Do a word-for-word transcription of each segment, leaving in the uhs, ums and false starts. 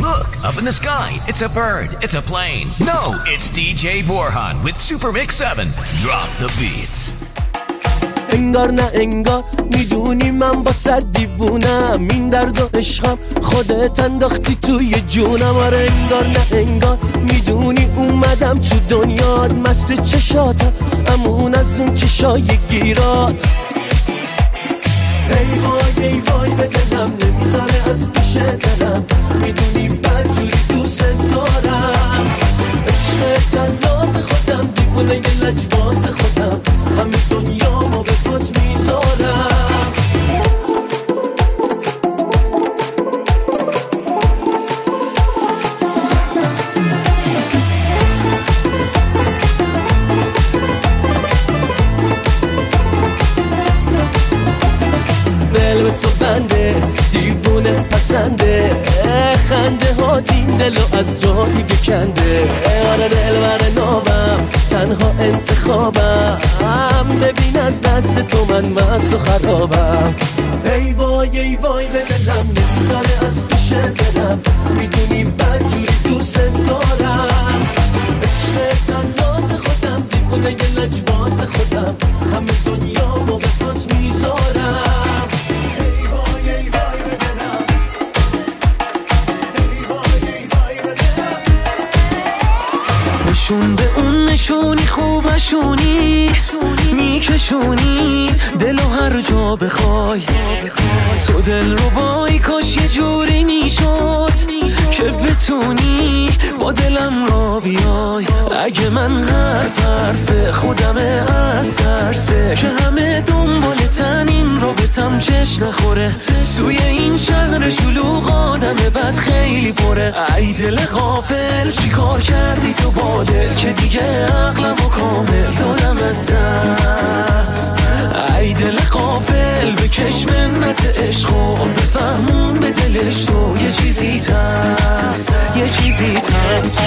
look, up in the sky. It's a bird. It's a plane. No, it's دی جی Borhan with Super Mix seven. Drop the beats. انگار نه انگار میدونی من با صد دیوونم، این درد و عشقم خودت انداختی توی جونم. آره انگار نه انگار میدونی اومدم تو دنیات، مست چشاتم امون از اون چشای گیرات. ای وای ای وای به دلم نمیذاره از پیش دلم، میدونی بدجوری دوست دارم. عشق تناز خودم دیوونه یه لجباز خودم، همه دنیامو به پات میذارم. دل به تو بنده دیوونه پسنده، خنده ها این دلو از جا دیگه کنده. آره دل بر نابم تنها انتخابم، ببین از دست تو من مست و خرابم. ای وای ای وای به دلم نمیذاره از پیش دلم، میدونی بدجوری دوست دارم. عشق تناز خودم دیوونه یه لجباز خودم، همه دنیامو به پات میذارم. نشون به اون نشونی خوبشونی میکشونی دلو هر جا بخوای، تو دل رو بای کاش یه جوری میشد که بتونی با دلم را بیای. اگه من حرف حرف خودمه از ترسه که همه دنبالتن این رابطم چش نخوره، توی این شهر شلوغ آدم بد خیلی پره. ای دل غافل چی کار کردی تو با دل که دیگه عقلم و کامل دادم از دست. ای دل غافل بکش منت عشق و بفهمون به دلش تو یه چیزی تست، یه چیزی تست.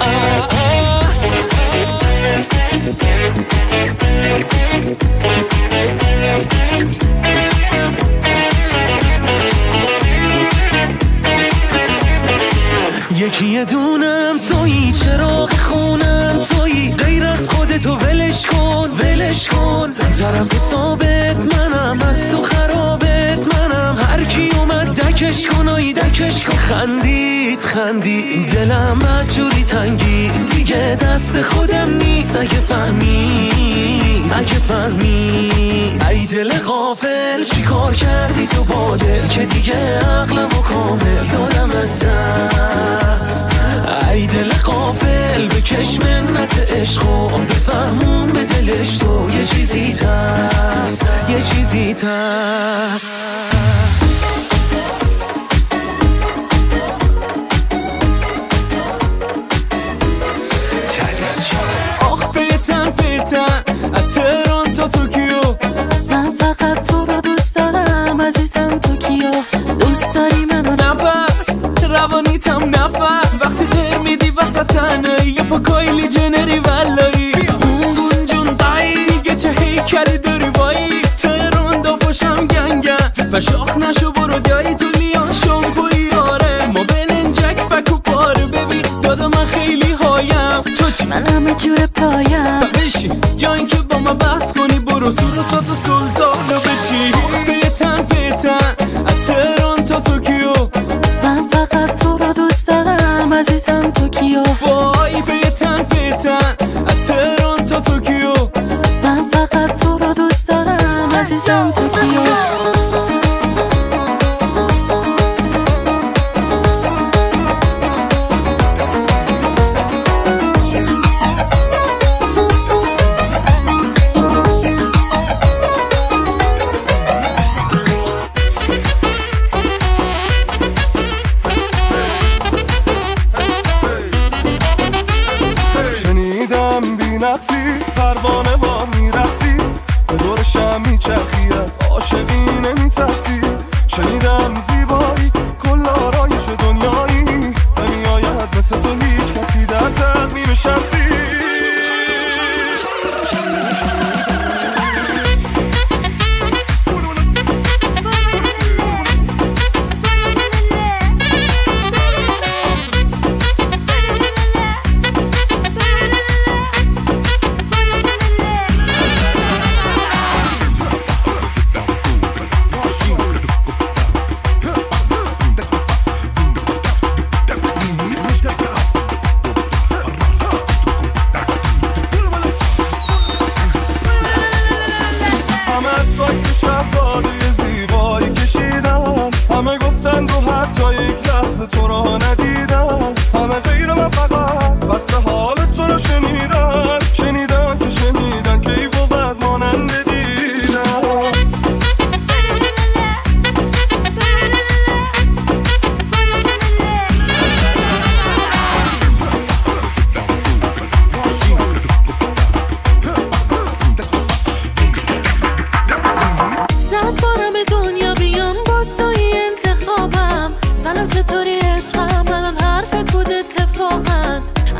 یکی یه دونم تویی، چراغ خونم تویی، غیر از خودتو ولش کن ولش کن. طرف ثابت منم، از تو خرابت منم، هر کی اومد دکش کن آی دکش کن. خندید خندید دلم بدجوری تنگی، دیگه دست خودم نیست اگه فهمی اگه فهمی. ای دل غافل چی کار کردی تو با دل که دیگه عقلم و کامل دادم از دست. ای دل غافل بکش منت عشق و بفهمون به دلش تو یه چیزی تست، یه چیزی تست. آخ پیتن پیتن از تهران تا توکیو، من فقط تو رو دوست دارم عزیزم توکیو. دوست داری منو نفس روانیتم نفس، وقتی غیر میدی وسط تنهایی یه پا کایلی جنری ولایی. گونگون جون دایی میگه چه هیکلی داری وایی، تهران دافاشم گنگن و شاخ نشو برو دایی تو لیان شامپوی. آره ما بلنجک فکو پاره ببین دادا من خیلی هایم، تو چی؟ من همه جور پایم. بشین جایی که با ما بحث کنی برو سور و سات و سلطانو بچی. پیتن پیتن از تهران تا توکیو، من فقط تو رو دوست دارم عزیزم توکیو. وای پیتن پیتن از تهران تا توکیو، من فقط تو رو دوست دارم عزیزم توکیو.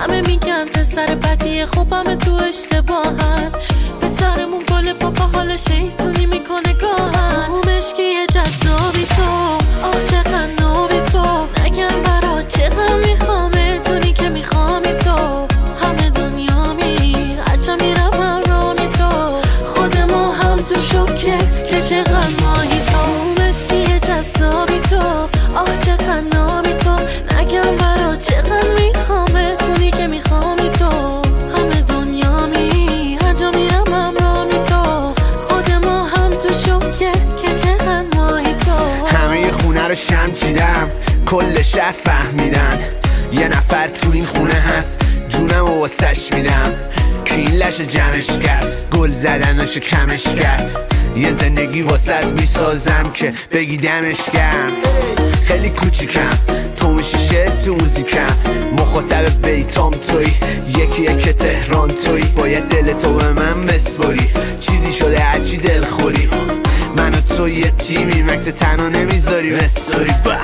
همه میگن پسر بدیه خوبم تو اشتباهن پسرمون گل پاپا حال شیطونی میکنه گاهن مشکی جذابی تو آخ چقدر نابی تو نگم برا چقدر میخوامه دونی که میخوامی تو همه دنیا می هرچه میرم من رامی تو خود ما هم تو شکه که چقدر ماهی تو مشکی جذابی تو آخ چقدر نابی تو نگم برا چقدر میخوامه دونی که میخوامی تو همه دنیا می هر جا میرم من رامی تو خود ما هم تو شکه که چقدر ماهی تو همه خونه رو شم چیدم کل شهر فهمیدن یه نفر تو این خونه هست جونم و واسش میدم که این لش جمعش کرد گل زدناشو کمش کرد یه زندگی واسط میسازم که بگی دمش گرم خیلی کوچیکم تو میشی شعر تو موزیکم مخاطب بیتام توی یکی یک تهران توی باید دل تو به من بسپاری چیزی شده هرچی دل خوری من و تو یه تیمی مکس تنها نمیذاری بساری با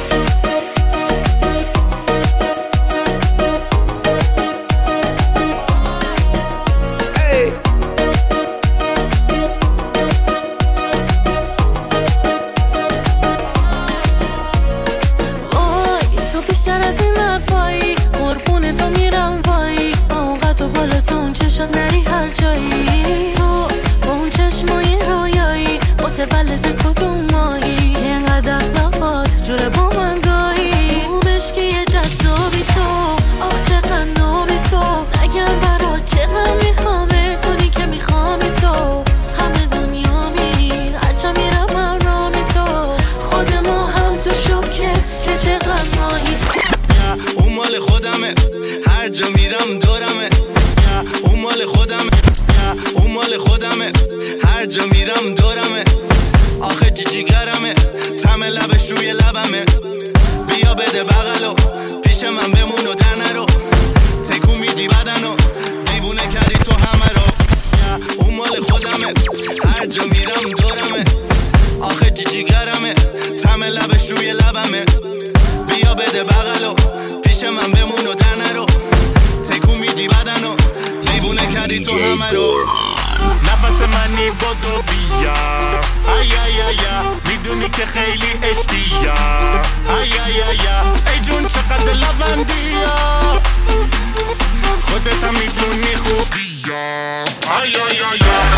ولد کدوم مایی اینقدر اخلاقات جوره با من گاهی مشکی جذابی تو آخ چقدر نابی تو نگم برا چقدر میخوامه دونی که میخوامی تو همه دنیا می هرچه میرم من رامی تو خود ما هم تو شکه که چقدر ماهی اون مال خودمه هر جا میرم دورمه اون مال خودمه اون مال خودمه هر جا میرم دورمه آخه جیجیگرمه تم لبش روی لبمه بیا بده بغلو پیش من بمون و در نرو تکون میدی بدنو دیوونه کردی تو همه رو اون مال خودمه هر جا میرم دورمه آخه جیجیگرمه تم لبش روی لبمه بیا بده بغلو پیش من بمون و در نرو تکون میدی بدنو دیوونه کردی تو همه رو نفس منی بدو بیا ای ای ای میدونی که خیلی عشقیه ای ای ای ای جون چقدر لوندیه خودت هم میدونی خوبیه ای ای ای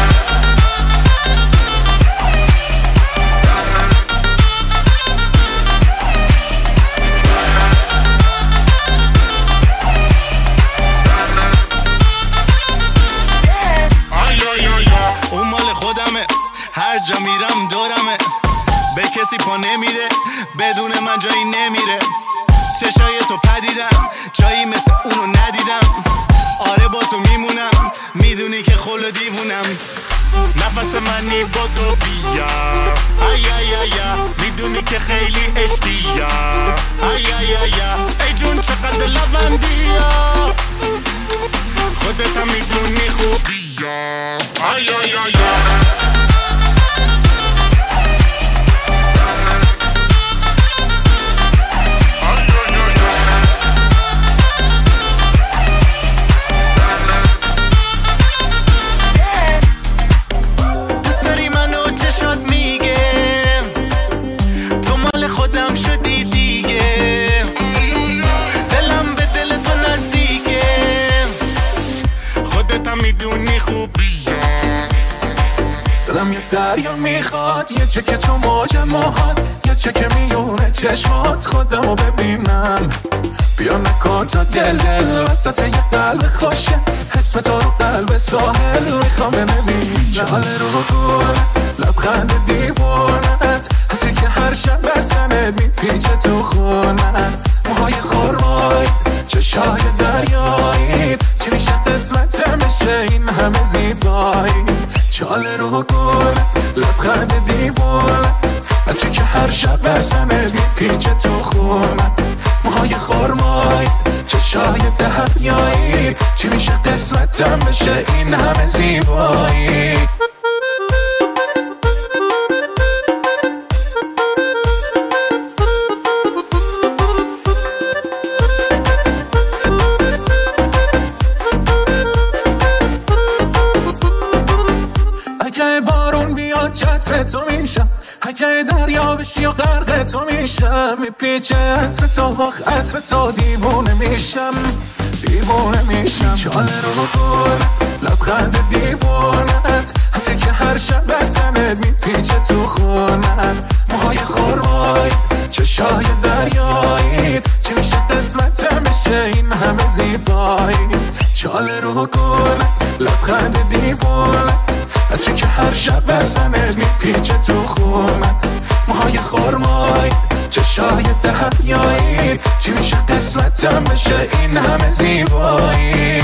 هر جا میرم دورمه به کسی پا نمیده بدون من جایی نمیره چشای تو پدیدم جایی مثل اونو ندیدم آره با تو میمونم میدونی که خلو دیوونم نفس منی با تو بیا ای ای ای میدونی که خیلی عشقیه ای ای ای ای جون چقدر لوندیه خودت هم میدونی خوبیه ای ای ای دریا میخواد یه چک تو موج موهات یه چک میونه چشمات خودمو ببینم بیا نکن تا دل دل وسط یه قلب خوشه اسم تو رو قلب ساحل میخوام ببینم جاله رو گل لبخند دیوونت حتی که هر شب بسنت میپیچه تو خونت موهای خورمای چشای دریایی چی میشه قسمت میشه این همه زیبایی چاله رو گل لبخند دیوونت عطری که هر شب بسنه میپیچه تو خونت موهای خورمای چشای دریایی چی میشه قسمتم بشه این همه زیبایی بشی و غرق تو میشم، میپیچه عطر تو عطر تو دیوونه میشم دیوونه میشم. چاله رو گل لبخند دیوونت، حتی که هر شب بسمت میپیچه تو خونت. موهای خورمای چشای دریایی، چی میشه قسمتم بشه این همه زیبایی. چاله رو گل لبخند دیوونت، حتی که هر شب بسمت میپیچه تو خونت. موهای خورمای چشای دریایی، چی میشه قسمتم بشه این همه زیبایی.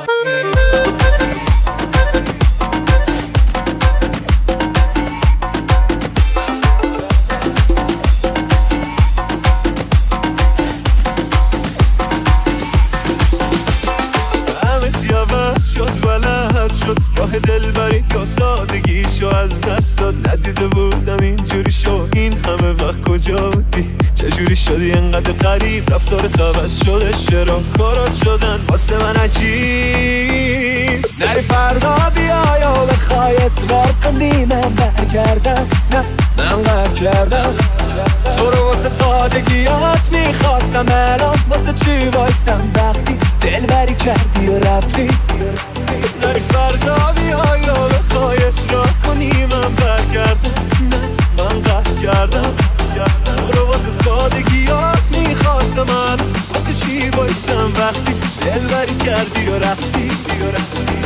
شد راه دلبری یا سادگیشو از دست داد، ندیده بودم اینجوری شو. این همه وقت کجا بودی؟ چجوری شدی انقدر غریب؟ رفتارت عوض شده، چرا کارات شدن واسه من عجیب؟ نری فردا بیا یا بخوای اصرار کنی من برگردم، نه من قهر کردم تو رو واسه سادگیات میخواستم، الان واسه چی وایستم وقتی دلبری کردی و رفتی؟ نری فردا بیا یا بخوای اصرار کنی من برگردم، نه من قهر کردم تو رو واسه سادگیات میخواستم، من واسه چی وایستم وقتی دلبری کردی و رفتی و رفتی.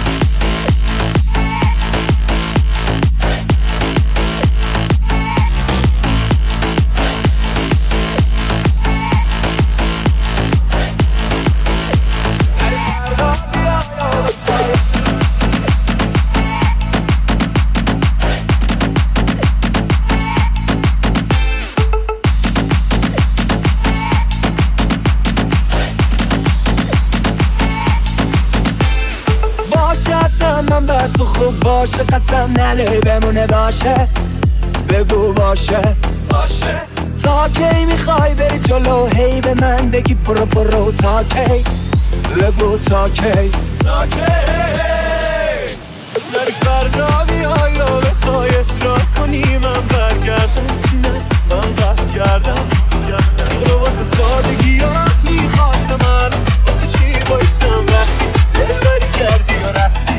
من بر تو خوب باشه، قسم نله بمونه باشه، بگو باشه باشه. تا کی میخوای بری جلو هی به من بگی برو برو؟ تا کی بگو تا کی تا کی؟ نری فردا بیا یا بخوای اصرار کنی من برگردم، نه من قهر کردم رو واسه سادگیات میخواستم، من واسه چی بایستم وقتی دلبری کردی و رفتی؟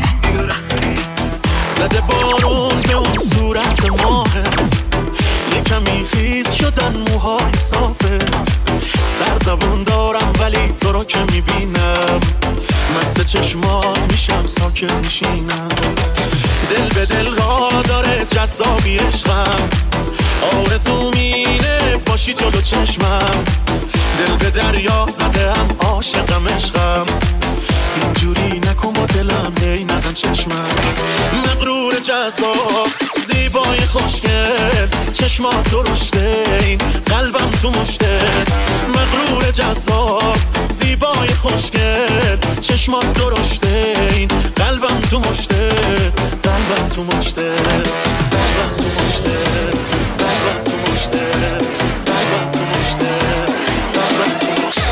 زده بارون به اون صورت ماهت، یکمی خیز شدن موهای صافت. سرزبون دارم ولی تو رو که میبینم، مست چشمات میشم ساکت میشینم. دل به دل را داره جذابی عشقم، آرزو مینه باشی جلو چشمم. دل به دریا زده هم عاشقم عشقم، اینجوری نکن با دلم هی نزن چشمم. مغرور جذاب زیبای خوشگل، چشمات درشته این قلبم تو مشتت. مغرور جذاب زیبای خوشگل، چشمات درشته این قلبم تو مشتت. قلبم تو مشتت قلبم تو مشتت قلبم تو مشتت قلبم تو مشتت قلبم تو مشتت.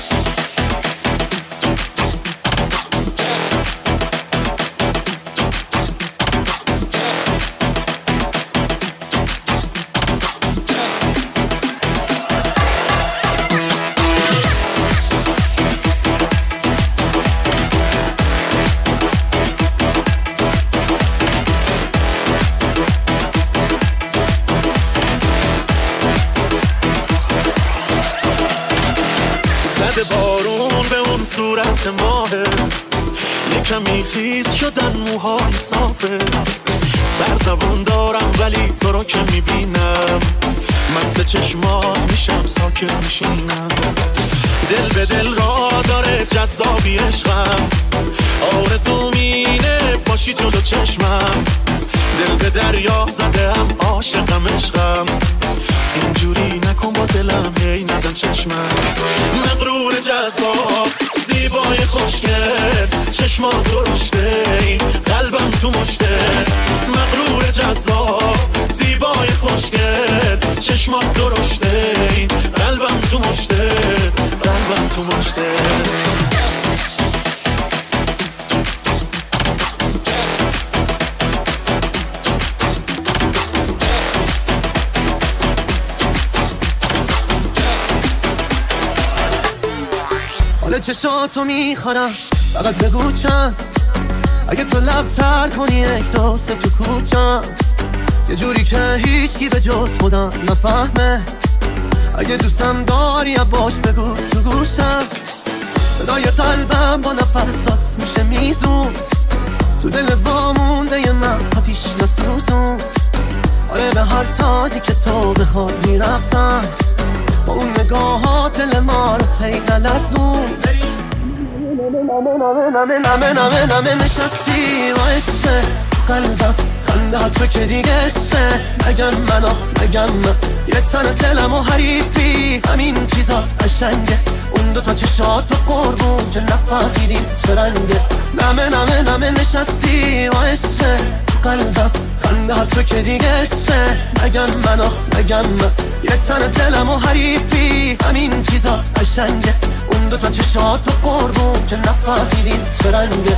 بارون به اون صورت ماهت، یکمی خیز شدن موهای صافت. سرزبون دارم ولی تو رو که میبینم، مست چشمات میشم ساکت میشینم. دل به دل را داره جذابی عشقم، آرزو مینه باشی جلو چشمم. دل به دریا زده هم عاشقم عشقم، اینجوری نکن با دلم هی نزن چشمم. مغرور جذاب زیبای خوشگل، چشمات درشته این قلبم تو مشتت. مغرور جذاب زیبای خوشگل، چشمات درشته این قلبم تو مشتت. قلبم تو مشتت. حال چشاتو میخورم فقط بگو چند اگه تو لب تر کنی یک دوست تو کوچم یه جوری که هیچکی به جز خودم نفهمه اگه دوستم داری باش بگو تو گوشم صدای قلبم با نفسات میشه میزون تو دل وامونده ی من آتیش نسوزون آره به هر سازی که تو بخواد میرقصم با اون نگاهات دل ما رو هی نلرزون نمه نمه نمه نمه نمه نشستی و عشقه قلبم خنده ها تو که دیگه عشقه نگم من آخ نگم من یه تن دلم و حریفی همین چیزات قشنگه اون دوتا چشات و قربون که نفهمیدیم چه رنگه نمه نمه نمه نشستی و عشقه قلبم خنده ها تو که دیگه عشقه نگم من آخ نگم من یه تن دلم و حریفی همین چیزات قشنگه اون دوتا چشات و قربون که نفهمیدیم چه رنگه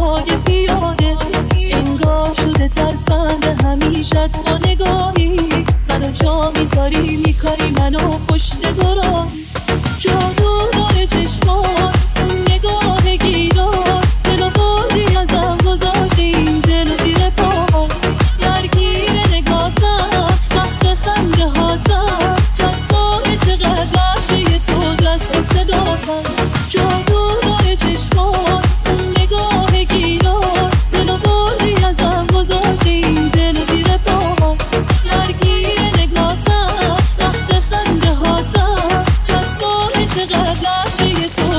های پیاده انگار شده ترفند همیشه تو نگاهی منو جا میذاری میکاری منو پشت گراهی جادو داره چشمات نگاه گیرات دلو بردی ازم گذاشتی دلو زیر پاهات درگیر نگاتم وقت خنده هاتم جذابه چقدر بخشی تو دست صداتم جادو داره چشمات نگاه گیرات دلو بردی ازم گذاشتی دلو زیر پاهات درگیر نگاتم وقت خنده هاتم جذابه چقدر بخشی تو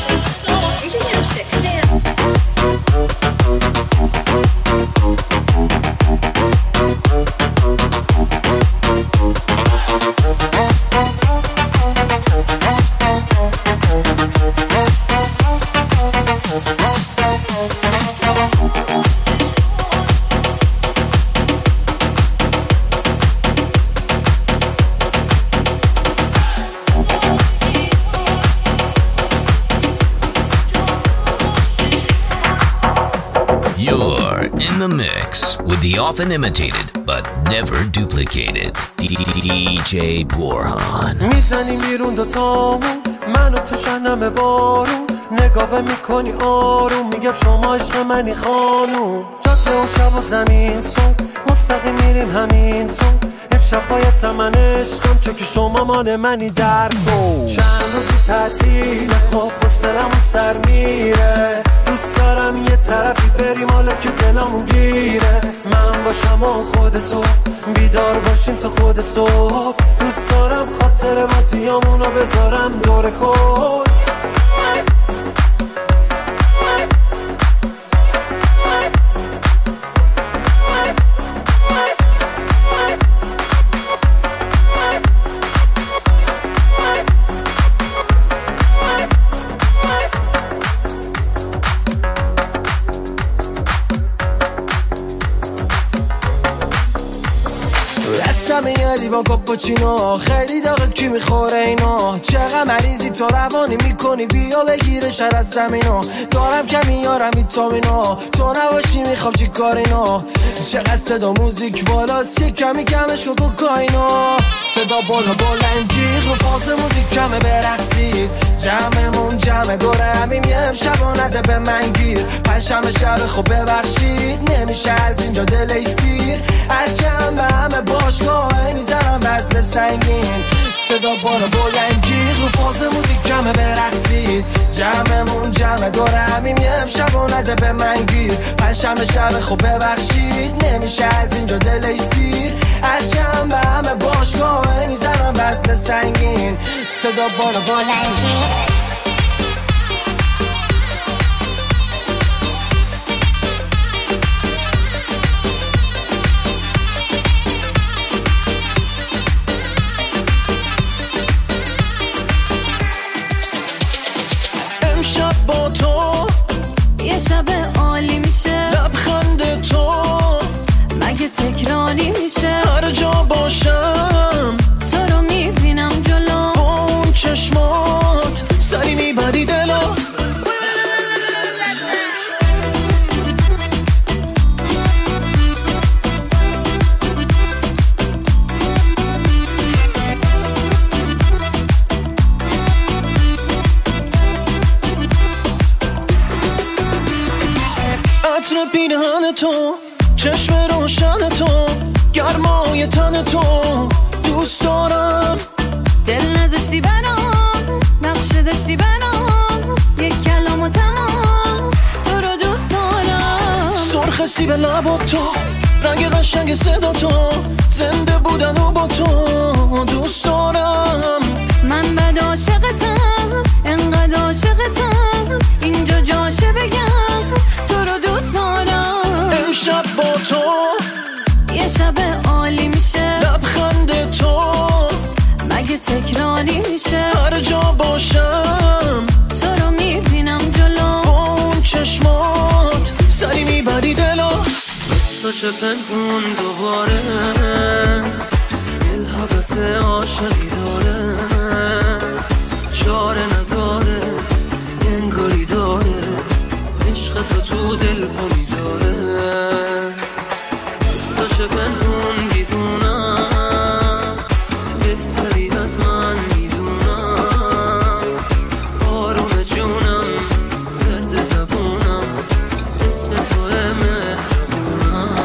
You're in the mix with the often imitated but never duplicated D J Borhan. میزنی بیرون دوتامون منو تو شنم بارون نگاه میکنی آروم میگم شما عشق منی خانوم جاده و شب و زمین صبح مستقیم میریم همین تو امشب باید من عشقم چون که شما مال منی در کن چند روزی تعطیل خب حوصله‌مون سر میره دوست دارم یه طرفی بریم حالا که دلمون گیره من باشم و خودتو بیدار باشیم تا خود صبح دوست دارم خاطر بازیامونو بذارم دور کن یه لیوان کاپوچینو خیلی داغه کی میخوره اینا چقدر مریضی تو روانی میکنی بیا بگیره شر از زمینا دارم کمی یارم ویتامینا تو نباشی میخوام چی کار اینا چقدر صدا موزیک بالاست یه کمی کمش کو کوکائینا صدا بالا بلند جیغ رو فاز موزیک کمه برقصید جمعمون جمع دوره همیم یه امشب نده به من گیر پنجشنبه شب خب ببخشید نمیشه از اینجا دلش سیر از شنبه همه باشگاه میزنم وزن سنگین صدا بالا بلند جیغ رو فاز موزیک کمه برقصید جمعمون جمع دوره همیم یه امشب نده به من گیر پنجشنبه شب خب ببخشید نمیشه از اینجا دلش سیر از شنبه همه باشگاه میزنم وزن سنگین صدا بالا بلند جیغ با تو یه شب عالی میشه لبخند تو مگه تکراری میشه هر جا باشم تو رو میبینم جلو با اون چشمات سری میبری دلو عطر پینهن تو چشم روشن تو گرمای تن تو دوست دارم دل نزشتی برام نقشه داشتی برام یک کلام و تمام تو رو دوست دارم سرخ سیب لبات تو رنگ قشنگ صدا تو زنده بودن و با تو دوست دارم من بد عاشقتم انقدر عاشقتم اینجا جاشه بگم تو رو دوست دارم امشب با تو یه شب عالی میشه لبخند تو مگه تکراری میشه هر جا باشم تو رو میبینم جلو با اون چشمات سری میبری دلو مثل پنهون دوباره دل حوث عاشقی داره چاره نداره انگاری داره عشق تو تو رو دل پا میذاره دستاش پنهون دیوونم بهتری از من میدونم آروم جونم درد زبونم اسم توه مهربونم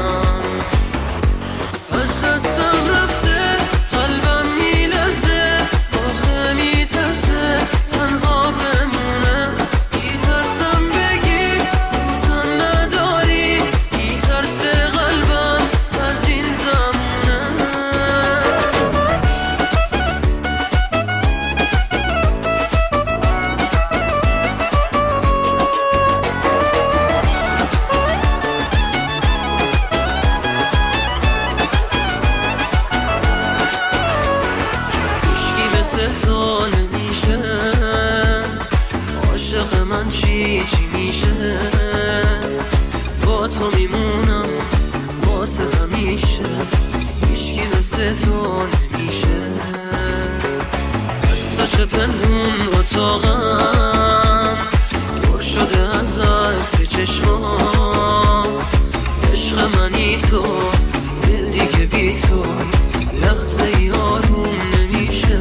از دستم رفته قلبم میلرزه آخه میترسه تنها بمونه میترسم بگی دوستم نداری میترسه قلبم از این زمونه هیچکی مثل تو نمیشه عاشق من چی چی میشه با تو میمونم واسه همیشه هیچکی مثل تو نمیشه از تو چه پنهون اتاقم پر شده از عکس چشمات عشق منی تو دل دیگه بی تو لحظه ای آروم نمیشه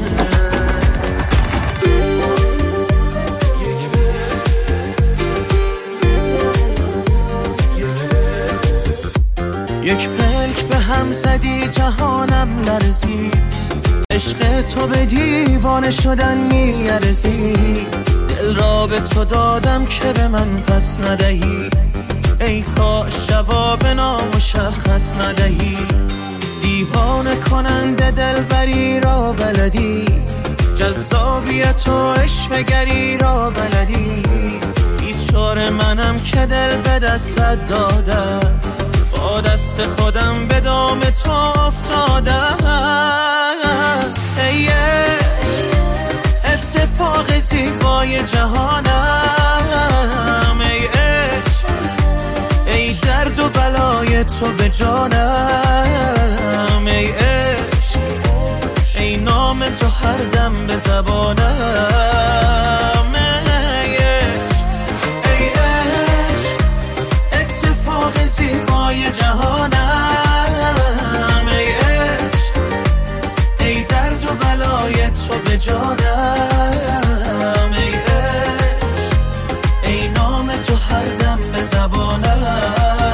یک پلک به هم زدی جهانم لرزید عشق تو به دیوانه شدن میارزید دل را به تو دادم که به من پس ندهی ای کاش جواب نامشخص ندهی دیوانه کننده دلبری را بلدی جذابیت و عشوه‌گری را بلدی بیچاره منم که دل به دستت دادم با دست خودم به دام تو افتادم ای عشق اتفاق زیبای جهانم ای عشق ای درد و بلای تو به جانم ای عشق ای نام تو هر دم به زبانم ای عشق ای عشق اتفاق زیبای جهانم ای عشق ای درد و بلای تو به جانم ای عشق ای نام تو هر دم به زبانم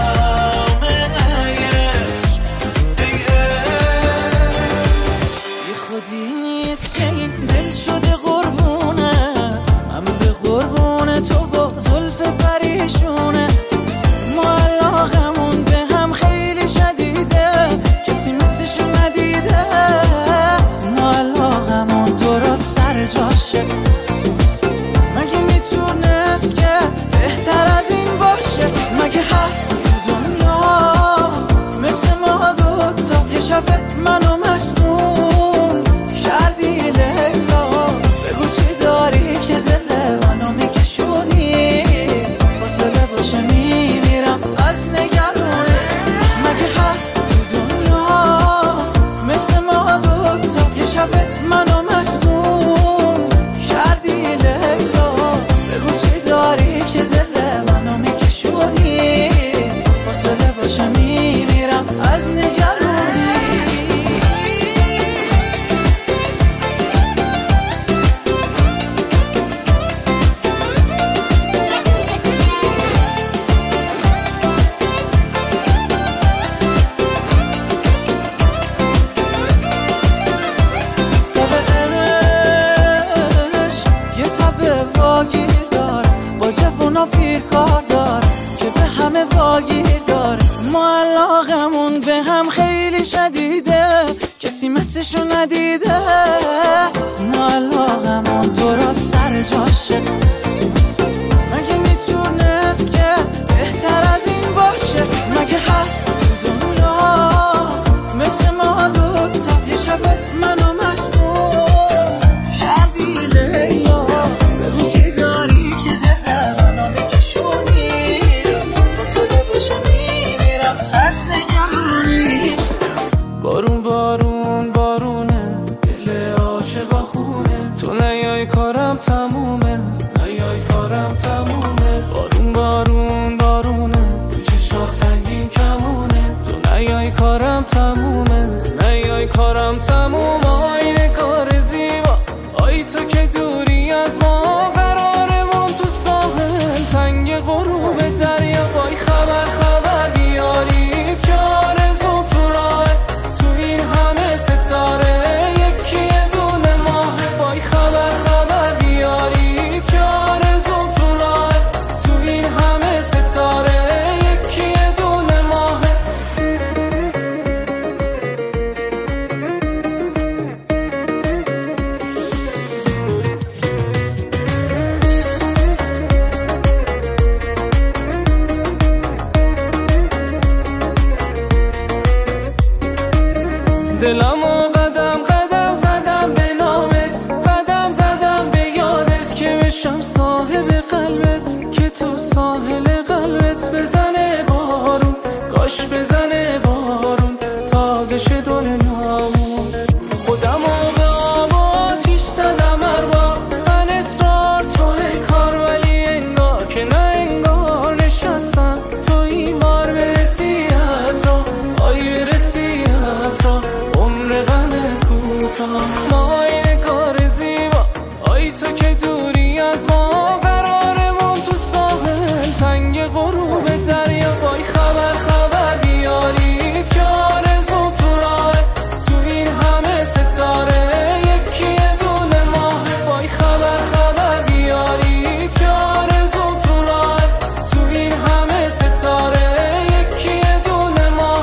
ای عشق ای عشق بی خودی نیست که این دل شده قربونه من به قربون تو با زلف پریشونت ما علاقمون به هم خیلی شدیده کسی مثلشو ندیده ما علاقمون درست سر جاشه مگه میتونست که بهتر از این باشه مگه هست تو دنیا مثل ما دوتا یه شب منو مجنون کردی لیلا بگو چی داری که دل منو میکشونی فاصله باشه میمیرم از نگرونه مگه هست تو دنیا مثل ما دوتا یه شب منو مجنون کردی لیلا بگو چی داری که دل منو میکشونی فاصله باشه میمیرم از نگرونی تبش یه تب واگیر داره با جوونا پیر کار داره که به همه واگیر داره ما علاقمون به هم خیلی شدیده کسی مثلشو ندیده ما علاقمون درست سر جاشه مگه میتونست که بهتر از این باشه مگه هست تو دنیا مثل ما دوتا یه شب منو مجنون کردی لیلا بگو چی داری که دل منو میکشونی فاصله باشه میمیرم از نگرونی بارون بارون بارونه دل عاشقا خونه تو نیای کارم تمومه تموم آینه کار زیبا آی تو که دوری از ما قرارمون تو ساحل تنگ غروب دریا وای خبر خبر بیارید که آرزو تو راه تو این همه ستاره یکی یه دونه ماه وای خبر خبر بیارید که آرزو تو راه تو این همه ستاره یکی یه دونه ماه دلمو قدم قدم زدم به نامت قدم زدم به یادت که بشم صاحب قلبت که تو ساحل قلبت بزنه بارون کاش بزنه بارون تازه شه دنیامون خودمو به آب آتیش زدم ارباب من اصرار توی کار ولی انگار که نه انگار نشستم تو این بار برسی از را آی برسی از را عمر غمت کوتاه ما این کار زیبا آی تو که دوری از ما قرارمون تو ساحل تنگ غروب دریا وای خبر خبر بیارید که آرزو تو راه تو این همه ستاره یکی یه دونه ماه وای خبر خبر بیارید که آرزو تو راه تو این همه ستاره یکی یه دونه ماه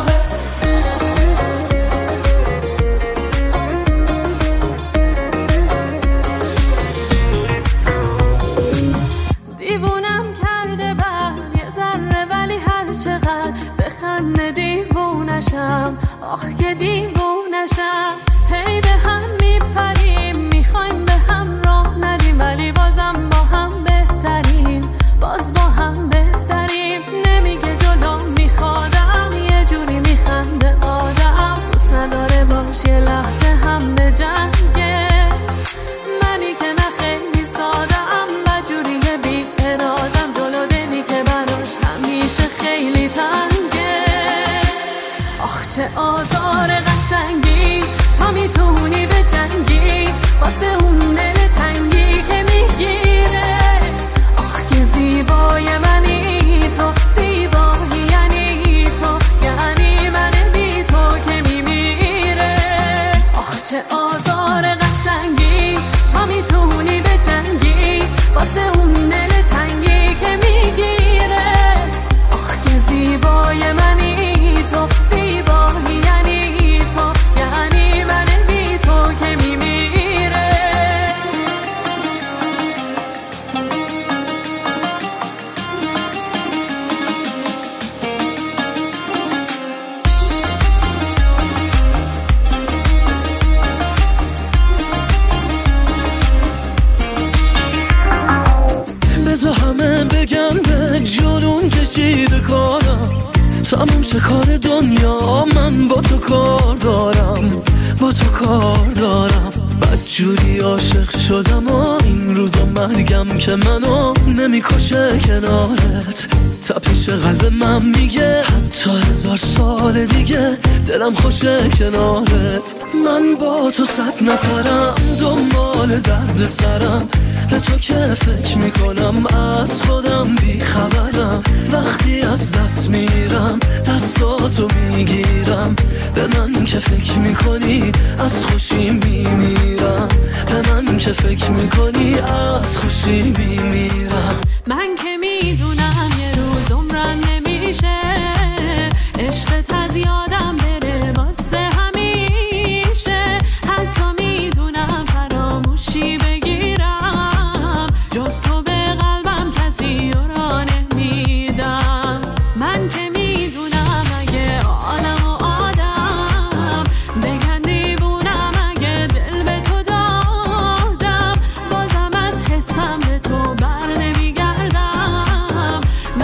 دیوونم کرده بعد یه ذره ولی هر چقدر بخنده دیوونشم آخ که دیوونشم هی به هم میپریم میخوایم به هم راه ندیم ولی بازم با هم بهتریم باز با هم بهتریم نمیگه جلو میخوادم یه جوری میخنده آدم دوست نداره باش یه لحظه هم به جنگه منی که نه خیلی سادم بجوری بی ارادم جلو دلی که براش همیشه خیلی تنگه آخ چه آزار قشنگی تا میتونی به جنگی واسه اون دل تنگی که میگیره آخ که زیبای منی تو زیبایی یعنی تو یعنی من بی تو که میمیره آخ چه آزار قشنگی تا میتونی به جنگی واسه اون دل تنگی که میگیره آخ که زیبای منی تو زیبایی یعنی تو یعنی من بی تو که میمیره بذار همه بگن به جنون کشیده کارم تموم شه کار دنیا من با تو کار دارم با تو کار دارم بدجوری عاشق شدم و این روزا مرگم که منو نمیکشه کنارت تپش قلب من میگه حتی هزار سال دیگه دلم خوشه کنارت من با تو صد نفرم دنبال درد سرم به تو که فکر میکنم از خودم بیخبرم وقتی از دست میرم دستاتو میگیرم به من که فکر میکنی از خوشی میمیرم به من که فکر میکنی از خوشی میمیرم من که میدونم یه روز عمرم نمیشه عشقت از یادم بره واسه همیشه حتی میدونم فراموشی بگیرم جز تو به قلبم کسی را نمیدم من که میدونم اگه عالم و آدم بگن دیوونم اگه دل به تو دادم بازم از حسم به تو بر نمیگردم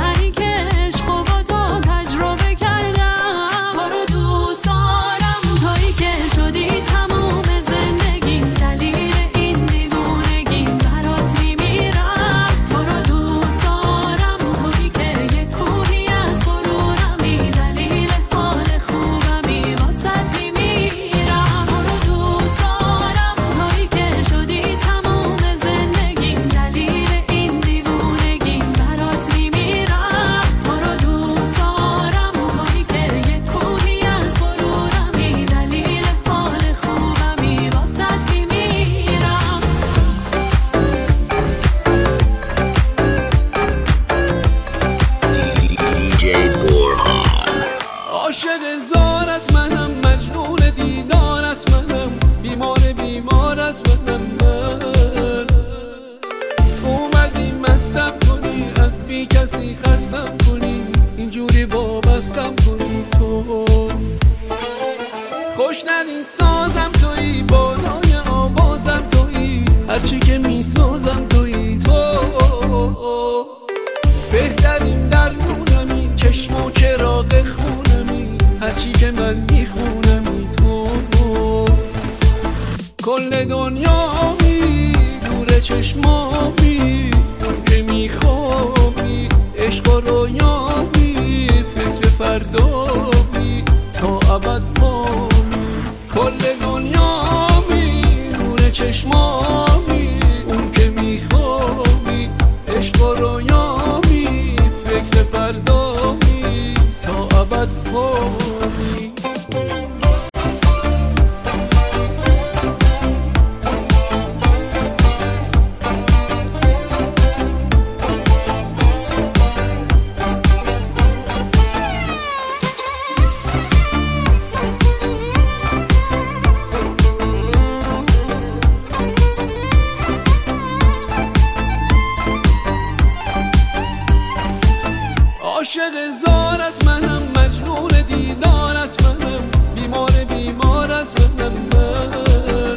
عاشق زارت منم، مجنون دیدارت منم، بیمار بیمارت منم. من اومدی مستم کنی، از بی کسی خستم کنی، اینجوری وابستم کنی. تو خوشننی سازم تویی، بالای آوازم تویی، هرچی که میسازم تویی. تو بهترین درمونمی، چشم و چراغ خونمی، هرچی که من میخونمی. تو کل دنیامی، دور چشمامی، اون که میخوابی، عشق و رویامی، فکر فردامی، تا ابد پامی. کل دنیامی، دور چشمامی، اون که میخوابی، عشق و رویامی، فکر فردامی، تا ابد پامی. عاشق زارت منم، مجنون دیدارت منم، بیمار بیمارت منم. من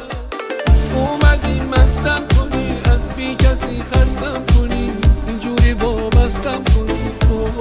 اومدی مستم کنی، از بی کسی خستم کنی، اینجوری وابستم کنی. تو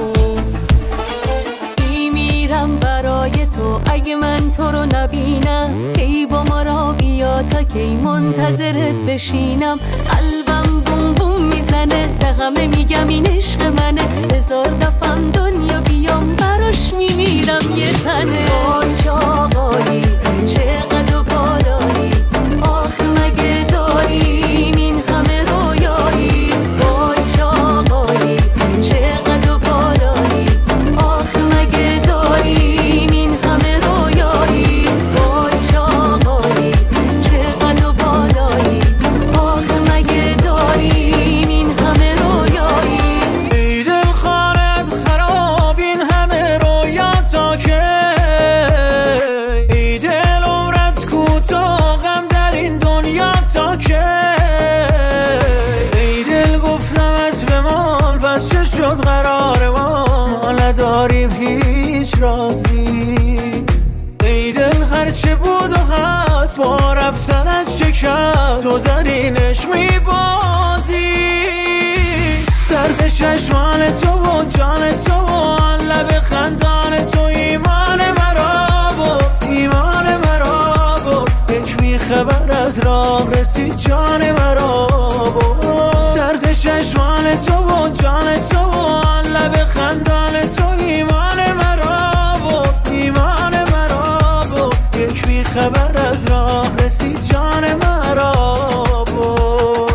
میمیرم برای تو، اگه من تو رو نبینم، کی با ما را بیا تا کی منتظرت بشینم. قلبم بوم بوم میزنه، به همه میگم این عشق منه، هزار دفعم دنیا بیام براش میمیرم یه تنه. وای چاقایی، چقدر و بالایی، آخ مگه داریم این همه رویایی. وای چاقایی، چقدر و بالایی، آخ مگه داریم این همه رویایی. وای چاقایی، چقدر و بالایی، آخ مگه داریم این همه رویایی. ای دل خارت خراب، این همه رویا تا که، ای دل عمرت کوتاه، غم در این دنیا تا که. ای دل گفتمت بمان، پس چه شد قرار ما، ما نداریم هیچ رازی. ای دل هرچه بود و هست، با رفتنت شکست، تو زرینش میبازی. زرد چشمان تو و جان تو و آن لب خندان تو، ایمان مرا بود، ایمان مرا بود. یک بیخبر از راه رسید جان مرا بود. زرد چشمان تو و جان تو و آن لب خندان تو، ایمان مرا بود، ایمان مرا بود. یک بیخبر از راه رسید جان مرا بود.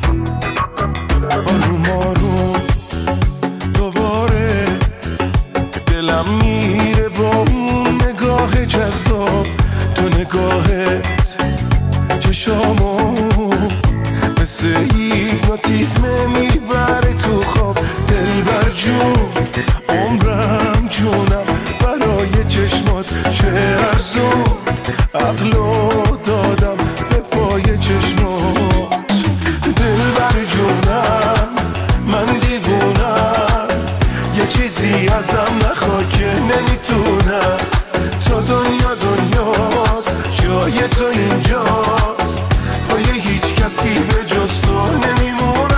آروم آروم دوباره دلم میره با اون نگاه جذاب، تو نگاهت چشامو مثل هیپنوتیزم میبره تو خواب. دلبر جون عمرم جونم، برای چشمات چه ارزون، عقلو دادم به پای چشمات. دلبر جونم من دیوونم، یه چیزی ازم نخوا که نمیتونم. تا دنیا دنیاست، جای تو اینجاست، پای هیچ کسی به جز تو نمیمونم.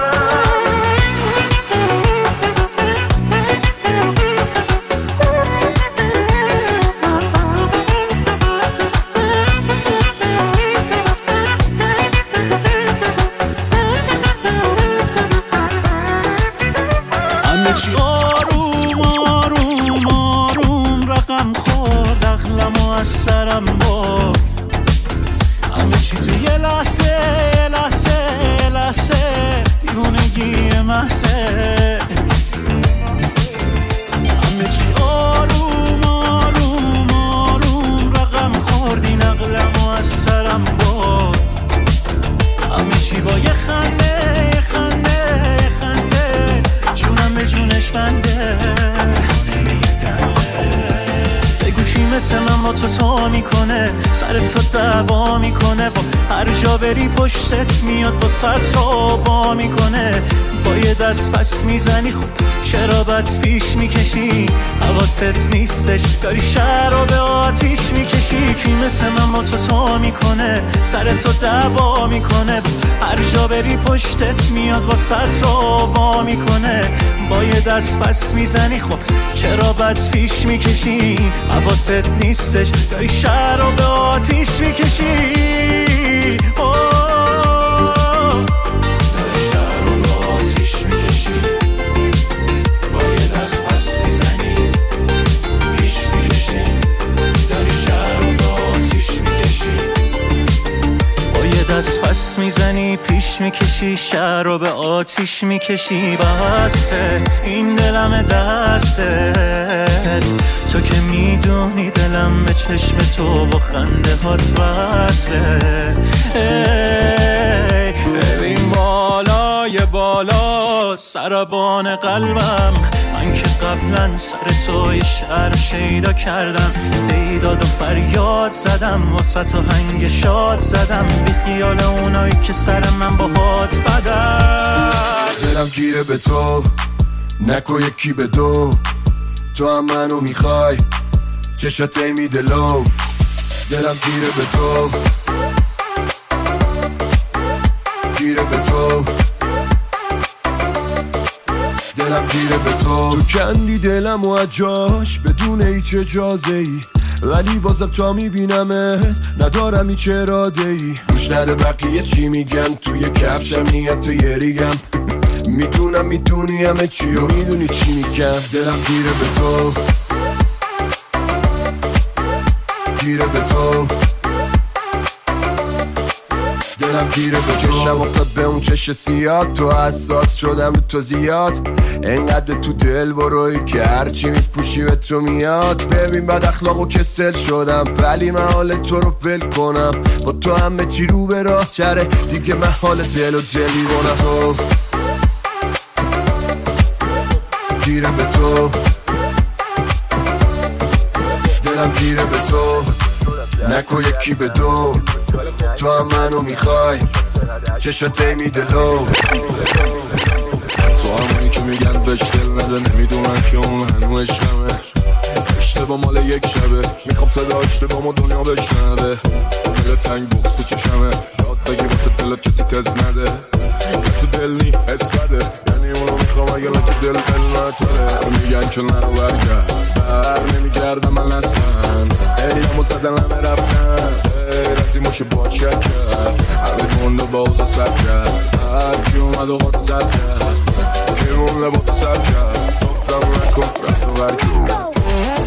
همه چی آروم آروم آروم رقم خورد، عقلمو از سرم برد. همه چی تو یه لحظه یه لحظه یه لحظه، دیوونگی محضه. همه چی آروم آروم آروم رقم خورد، این عقلمو از سرم برد. همه چی با یه خنده یه خنده یه خنده، جونم به جونش بنده. تو تا میکنه، سر تو دعوا میکنه، با هر جا بری پشتت میاد با سطر آوا میکنه. با یه دست پس میزنی خب چرا بد پیش میکشی؟ حواست نیستش داری شهر رو به آتیش میکشی. کی مثل من با تو تا میکنه، سر تو دعوا میکنه، هر جا بری پشتت میاد با سطر آوا میکنه. با یه دست پس میزنی خب چرا بد پیش میکشی؟ حواست نیستش داری شهر رو به آتیش میکشی. دست پس میزنی پیش میکشی، شهر رو به آتیش میکشی. بسته این دلم دستت، تو که میدونی دلم به چشم تو با خنده هات وصله. ببین بالای بالا سربان قلبم، من که قبلا سر تو یه شعر شیدا کردم، بیداد و فریاد زدم، واسه تو هنگ شاد زدم، بی خیال اونایی که سر من با هات بدن. دلم گیره به تو نکو یکی به دو، تو هم منو میخوای چشات میده لو. دلم گیره به تو گیره به تو دلم گیره به تو. تو کندی دلم و اجاش بدون هیچ اجازه ای، ولی بازم تا میبینمت ندارم هیچ اراده ای. گوش نده بقیه چی میگن، توی کفشم نیت تو یه ریگم، میدونم میدونی همه چی و میدونی چی میگم. دلم گیره به تو گیره به تو دلم گیره به تو. چشم افتاد به اون چش سیاد، تو حساس شدم به تو زیاد، انقدر تو دل بروی که هرچی میپوشی به تو میاد. ببین بد اخلاق و کسل شدم، ولی من حال تو رو ول کنم، با تو همه چی رو به راه چره دیگه، من حال دل و دلی کنم. تو گیره به تو دلم گیره به تو نکو یکی به دو، تو هم منو میخوای چشات میده لو. تو همونی که میگن بهش دل نده، نمیدونن که اون هنو عشقمه. اشتباه مال یک شبه، میخوام صدا اشتباه ما دنیا بشنده. دل تنگ بغز تو چشمه، داد بگی واسه دلت کسی تز نده. تو دل نی حس بده، یعنی اونو میخوام اگه لکه دل دل نتره. میگن که نرو برگرد، بر نمیگردم من اصلا، ایرامو زدن همه رفتن، رفتی ماشه با شکر همه مونده با اوزا سر کرد. هر کی اومد و قاطو زد کرد، کی مونده با تو سر کرد، گفتم نکن رفت و برکن.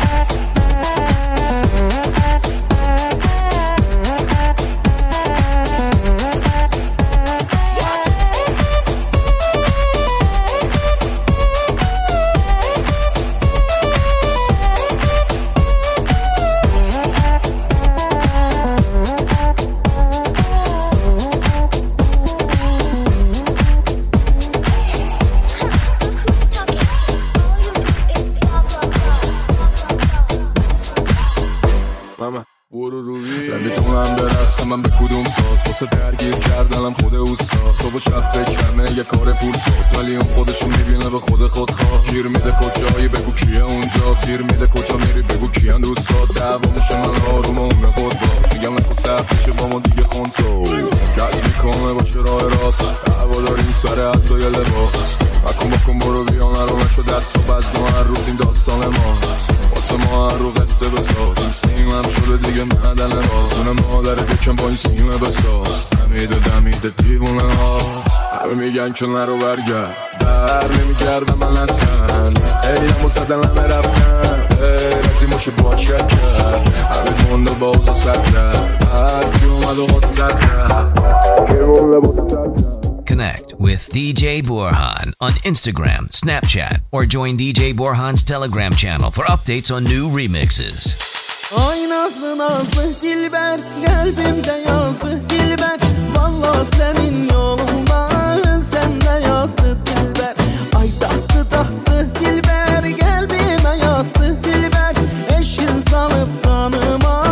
نمیتونم برقصم من به کدوم ساز، واسه درگیر کردنم خود اوستا. صبح و شب فکرمه یه کار پول ساز، ولی اون خودشو میبینه به خود خود خواه. گیر میده کجایی بگو کیه اونجا، سیر میده کجا میری بگو کیان دوستات. دعوا میشه من آروم اون خود باز، میگم نکن سخت میشه با ما دیگه خونسو. کش میکنه باشه راه راست، دعوا داریم سر حتی یه لباس. مکن بکن برو بیا نرو نشو دست و بزن هر روز این داستان ماست. واسه ما هر رو قصه بساز، این سیمم شده دیگه معدن راز. اون مادر دکم با این سیمه بساز، دمیده دمیده دیوونه هاست. همه میگن که نرو برگرد، بر نمیگردم من اصلا، ایرامو زدن همه رفتن، رازی ماشه با شکر همه مونده با اوزا سر کرد. هر کی اومد و قاطو زد کرد، کی مونده با تو سر کرد. Connect with D J Borhan on Instagram, Snapchat, or join D J Borhan's Telegram channel for updates on new remixes. Ay nazlı nazlı dilber, kalbimde yazdı dilber. Vallahi senin yolunda sen de yazdı dilber. Ay tahtı tahtı dilber, kalbime yattı dilber. Eşin sanıp tanıma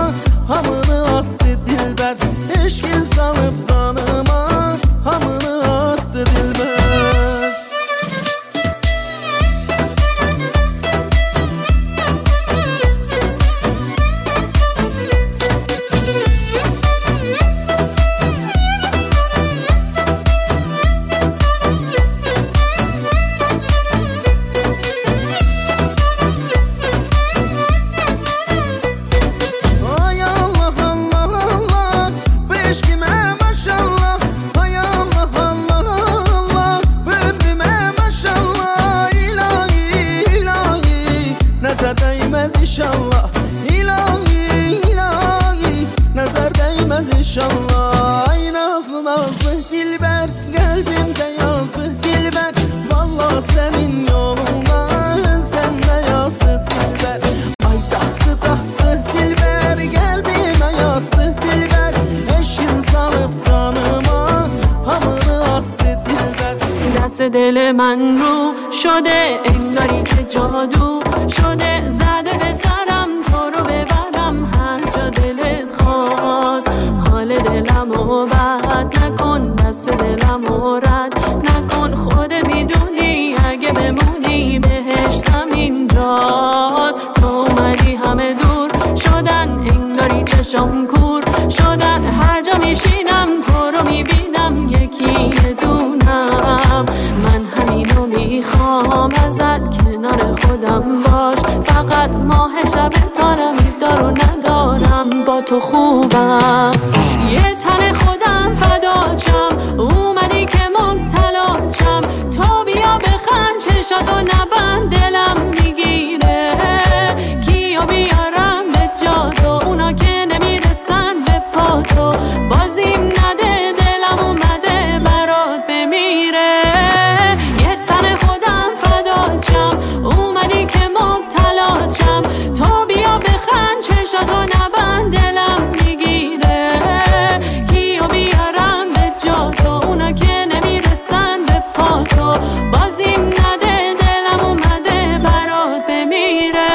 نظر دیمز ایشالله الهی الهی نظر دیمز ایشالله ای nazlı nazlı dilber kalbimde yazdı dilber vallahi senin yolundan sen de yazdı dilber ay tahtı tahtı dilber kalbime yattı dilber eşkin sanıp canıma hamını attı dilber دست دل من رو شده انگاری که جادو شده زده به سرم تو رو ببرم هر جا دلت خواست حال دلم رو بد نکن دست دلم رو رد نکن خودت میدونی اگه بمونی بهشتم اینجاست تو اومدی همه دور شدن انگاری چشم کور شدن هر جا میشینم تو رو میبینم یکی دونم من همینو میخوام ازت کنار خودم باش فقط ماه شب تارم دارو ندارم با تو خوبم یه تن خودم فداچم اومدی که مبتلا چم تو بیا بخند چشاتو نبند دلم میگیره کیو بیارم به جا تو اونا که نمیرسن به پا تو بازیم نده دلم اومده برات بمیره یه تن خودم فداچم اومدی که مبتلا چم تو بیا بخند چشاتو نبند دلم میگیره کیو بیارم به جا تو اونا که نمیرسن به پا تو بازیم نده دلم اومده برات بمیره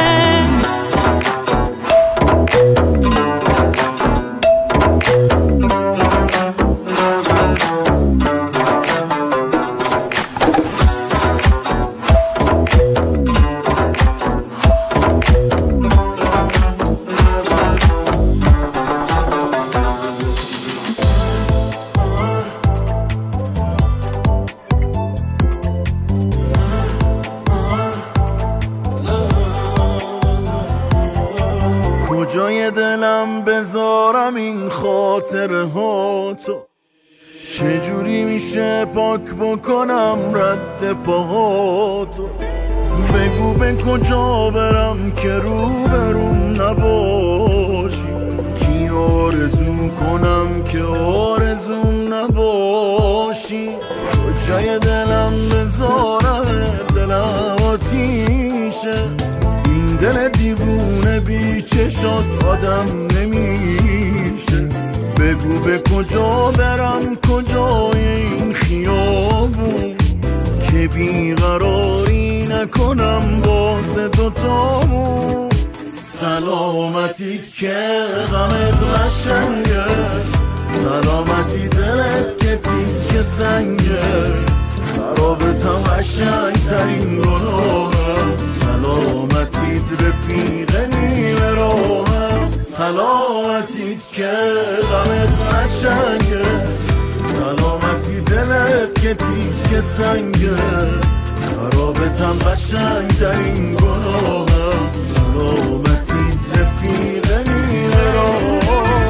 کجای دلم بذارم این خاطره ها تو چجوری میشه پاک بکنم رد پاهاتو بگو به کجا برم که رو بروم نباشی کی آرزو کنم که آرزوم نباشی کجای دلم بذارم دلم آتیشه این دل دیوونه بی چشات آدم نمیشه بگو به کجا برم کجای این خیابون که بیقراری نکنم واسه دوتامون سلامتیت که غمت قشنگه سلامتی دلت که تیک سنگه خرابتم قشنگ ترین گناهم سلامتیت رفیق نیمه راهم سلامتیت که غمت قشنگه سلامتی دلت که تیک سنگه خرابتم قشنگ ترین گناهم سلامتیت رفیق نیمه راهم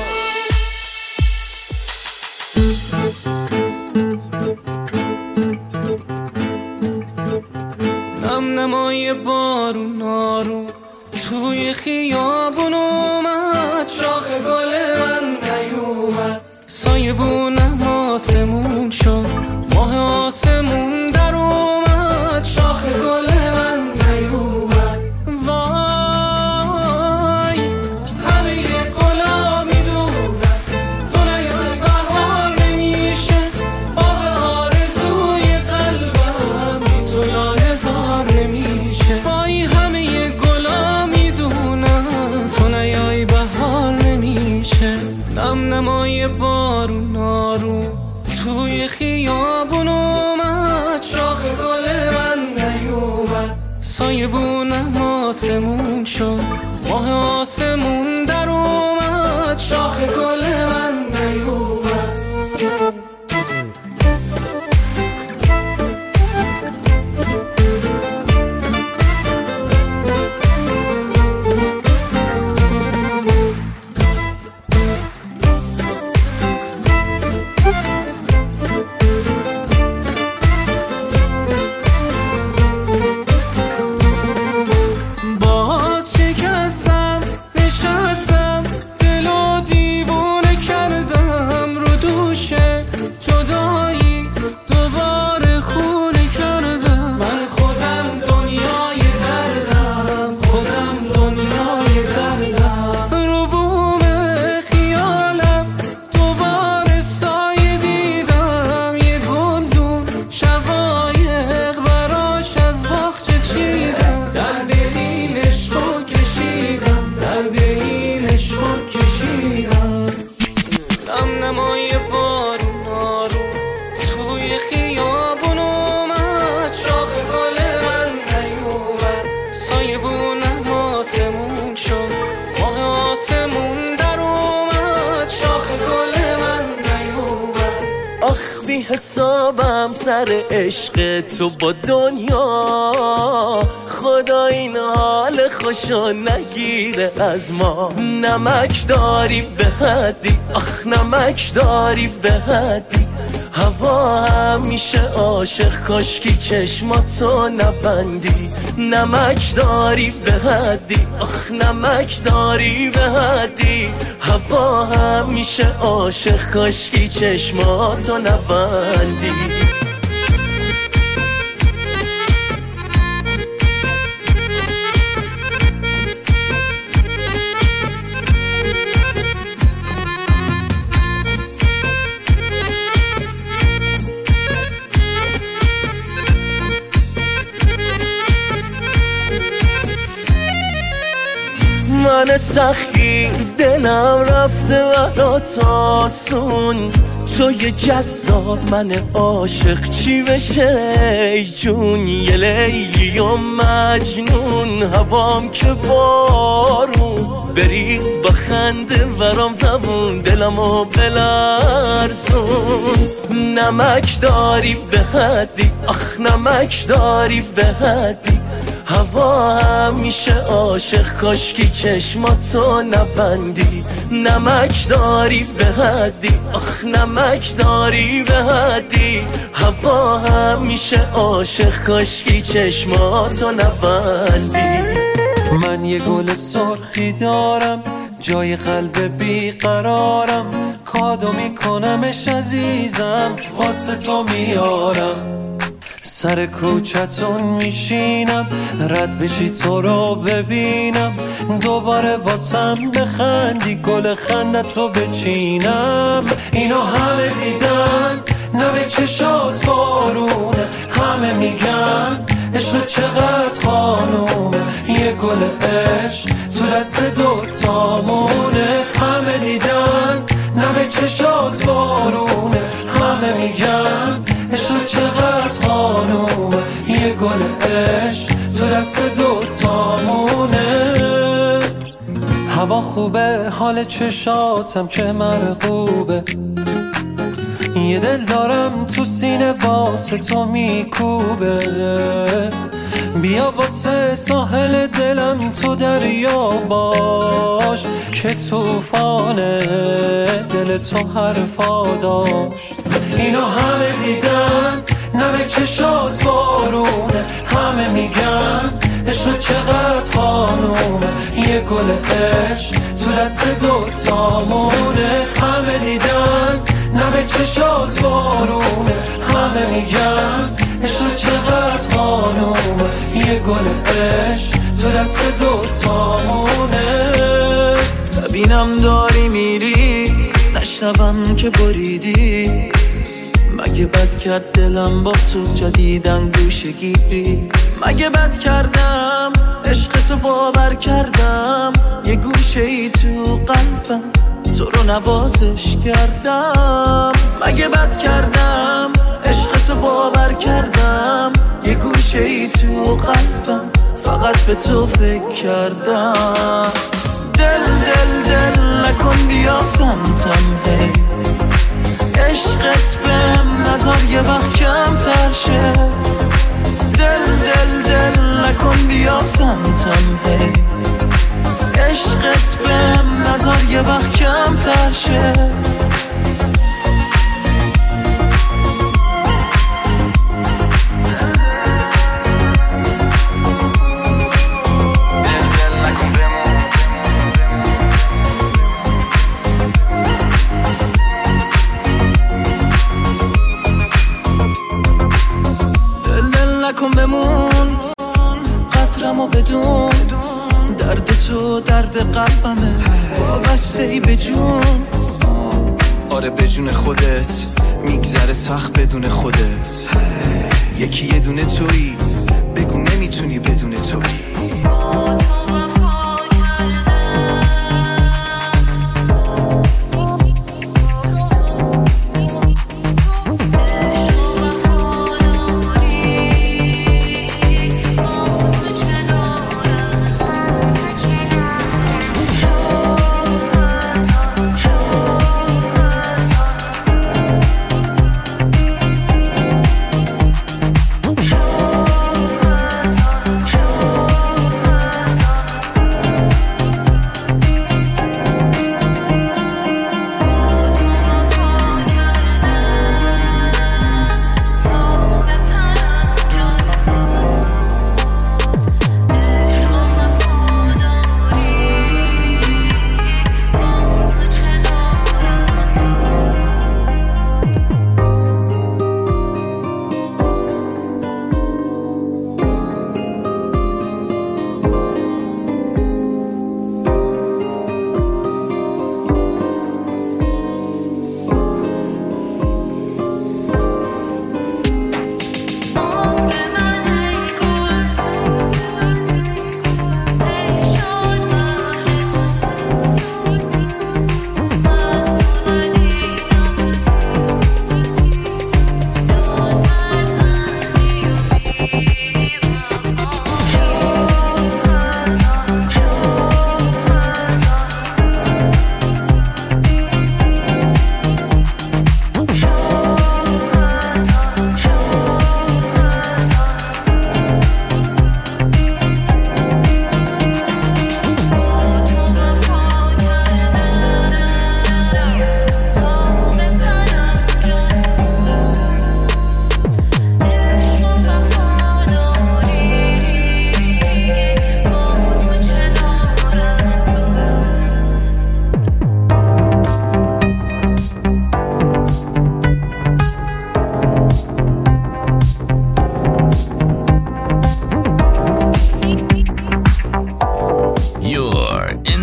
نم نمای بارون آروم توی خیابون اومد شاخ گل من نیومد سایه بونم آسمون شد ماه آسمون در اومد شاخ گل من نیومد وای همه گلا میدونن تو نیای بهار نمیشه باغ آرزوی قلبم بی تو لایزار نمیشه وای همه گلا میدونن تو نیای بهار نمیشه نم نمای بارون آروم توی خیابون اومد شاخ گل من نیومد سایه بونم آسمون شد ماه آسمون در اومد شاخ گل من نیومد آسمون شد ماه آسمون در اومد شاخ گل من نیومد. آخ بی حسابم سر عشق تو با دنیا، خدا این حال خوشو نگیره از ما. نمک داری به حدی، آخ نمک داری به حدی، هوا همیشه عاشق کاشکی چشماتو نبندی. نمک داری به حدی، آخ نمک داری به حدی، هوا همیشه عاشق کاشکی چشماتو نبندی. من سخی دلم رفته برات آسون، تو یه جذاب من عاشق چی بشه ای جون. یه لیلی و مجنون هوام که بارون، بریز با خنده ورام زبون دلمو بلرزون. نمک داری به حدی، آخ نمک داری به حدی، هوا همیشه عاشق کاشکی چشماتو نبندی. نمک داری به حدی، آخ نمک داری به حدی، هوا همیشه عاشق کاشکی چشماتو نبندی. من یه گل سرخی دارم جای قلب بیقرارم، کادو میکنمش عزیزم واسه تو میارم. سر کوچتون میشینم رد بشی تو رو ببینم، دوباره واسم بخندی گل خندتو بچینم. اینو همه دیدن نه به چشات بارونه، همه میگن عشق چقدر خانومه، یه گل عشق تو دست دوتامونه. همه دیدن نه به چشات بارونه، همه میگن عشق چقدر خانومه، یه گل عشق تو دست دوتامونه. هوا خوبه حال چشاتم که مرغوبه، یه دل دارم تو سینه واسه تو میکوبه. بیا واسه ساحل دلم تو دریا باش، که توفانه دل تو حرفا داشت. اینو همه دیدن نه به چشات بارونه، همه میگن عشق چقدر خانومه، یه گل عشق تو دست دوتامونه. همه دیدن نه به چشات بارونه، همه میگن عشق چقدر خانومه، یه گل عشق تو دست دوتامونه. ببینم داری میری نشنوم که بریدی، مگه بد کرد دلم با تو جدیدن گوشه گیری. مگه بد کردم عشق تو باور کردم، یه گوشه ای تو قلبم تو رو نوازش کردم. مگه بد کردم عشق تو باور کردم، یه گوشه ای تو قلبم فقط به تو فکر کردم. دل دل دل نکن بیا سمتم هی، عشقت بهم نظر یه وقت کم تر شه. دل دل دل نکن بیا سمتم هی، عشقت بهم نظر یه وقت کم تر شه. نکن بمون قدرمو بدون، درد تو درد قلبمه وابسته ای به جون. آره به جون خودت میگذره سخت بدون خودت، یکی یه دونه تویی بگو نمیتونی بدون تویی.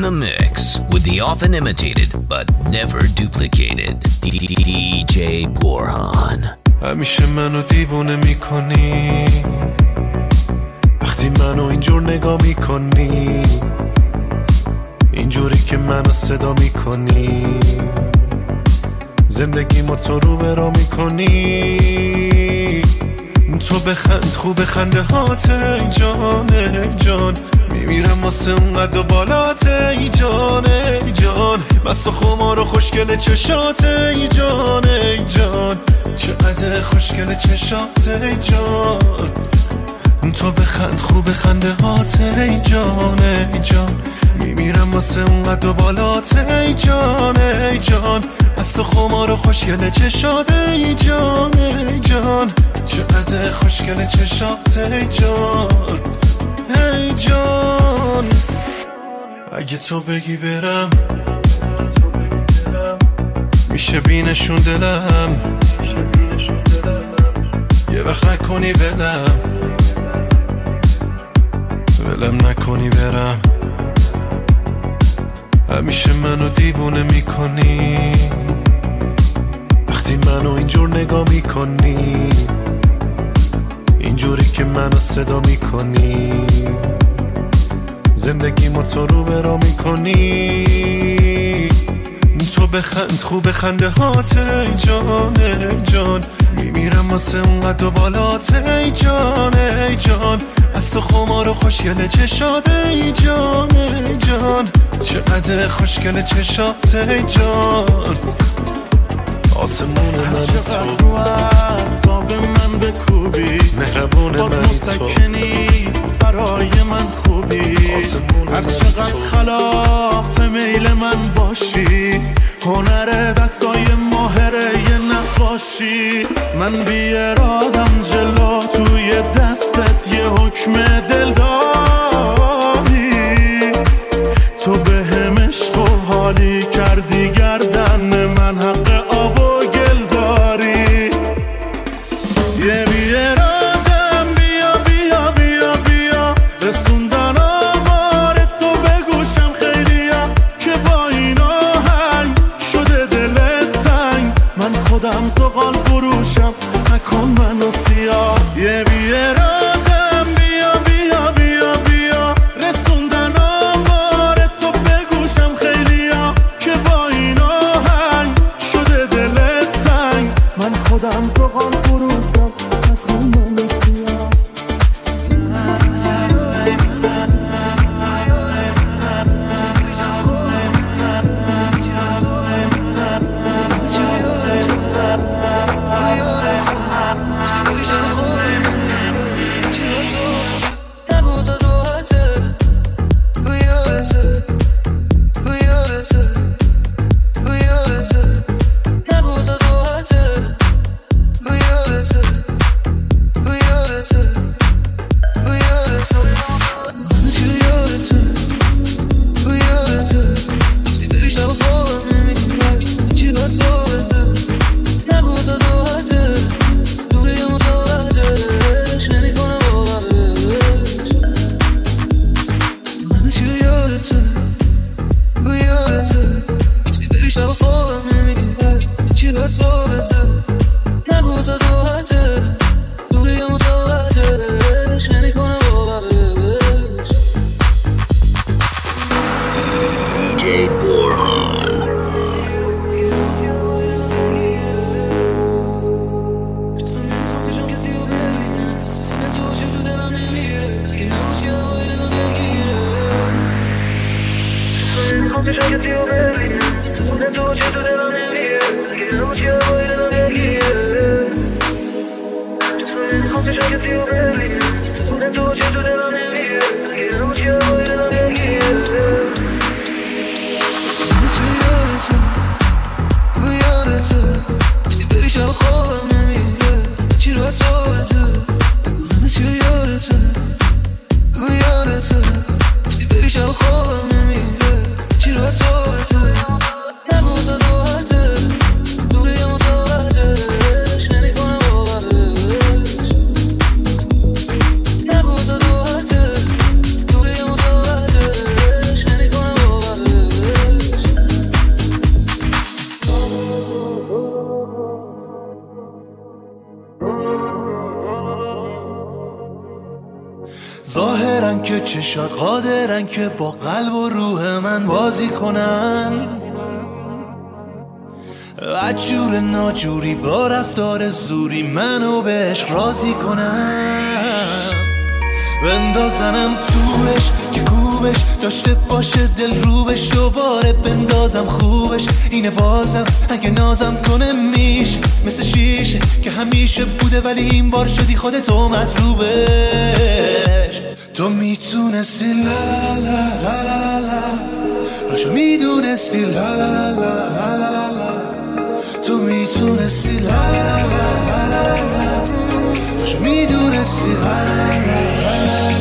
the mix with the often imitated but never duplicated دی جی Borhan. همیشه منو دیوونه میکنی وقتی منو اینجور نگاه میکنی، اینجوری که منو صدا میکنی، زندگی ما تو رو برا میکنی. تو بخند خوب خنده هات ای جان ای جان، میمیرم واسه اونقدر بالات ای جان ای جان، مست و خمار و خوشگل چشات ای جان ای جان، چقدر خوشگل چشات ای جان. تو بخند خوب خنده هات ای جان ای جان، میمیرم واسه اونقدر بالات ای جان ای جان، مست و خمار و خوشگل چشات ای جان ای جان، چقدر خوشگل چشات ای جان ای جان. اگه تو بگی برم میشه بینشون دلم، یه وقت نکنی ولم ولم نکنی برم. همیشه منو دیوونه میکنی وقتی منو اینجور نگاه میکنی، اینجوری که منو صدا میکنی، زندگی ما تو رو برا میکنی. تو بخند خوب خنده هات ای جان ای جان، میمیرم واسه اونقدر بالات ای جان ای جان، از تو خمار و خوشگل چشات ای جان ای جان، چقدر خوشگل چشات ای جان. آسمون من تو رو اعصاب من بکوبی، مهربون من تو برای من خوبی، هر چقدر خلاف میل من باشی، هنر دستای ماهره یه نقاشی. من بی ارادم جلو توی دستت یه حکم دل داری، تو به هم عشق و حالی کردی گردن من حق آب و گل داری. یه بی ارادم بیا بیا بیا بیا، رسوندن آمار تو به گوشم خیلیا، که با این آهنگ شده دلت تنگ، من خودم زغال فروشم نکن منو سیاه. یه بی ارادم بیا بیا بیا بیا، رسوندن آمار تو به گوشم خیلیا، که با این آهنگ شده دلت تنگ، من خودم زغال فروشم نکن منو سیاه. چشات قادرن که با قلب و روح من بازی کنن. عجور ناجوری با رفتار زوری منو به عشق راضی کنن. بندازنم توش که کوبش داشته باشه دل روبش، دوباره بندازم خوبش اینه بازم اگه نازم کنه میشه مثل شیشه که همیشه بوده ولی این بار شدی خودتو مطلوبش. تو میتونستی لا لا لا لا لا لا راشو میدونستی لا لا لا لا لا لا تو میتونستی لا لا لا لا لا لا راشو میدونستی لا لا لا لا.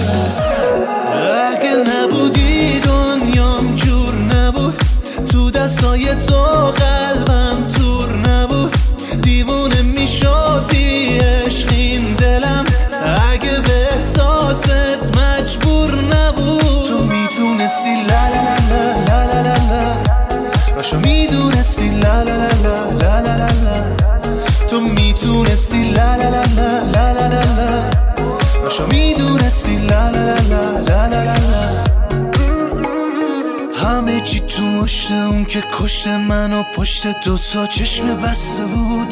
اگه نبودی دنیام جور نبود، تو دستای تو قلبم تور نبود، دیوونه میشد بی عشق این دلم اگه به احساست مجبور نبود. تو میتونستی لا لا لا لا لا لا لا باشو میدونستی لا لا لا لا لا لا لا تو میتونستی لا لا لا لا لا لا لا باشو میدونستی لا لا لا لا لا لا لا. همه چی تو مشت اون که کشت منو پشت دوتا چشم بسته بود.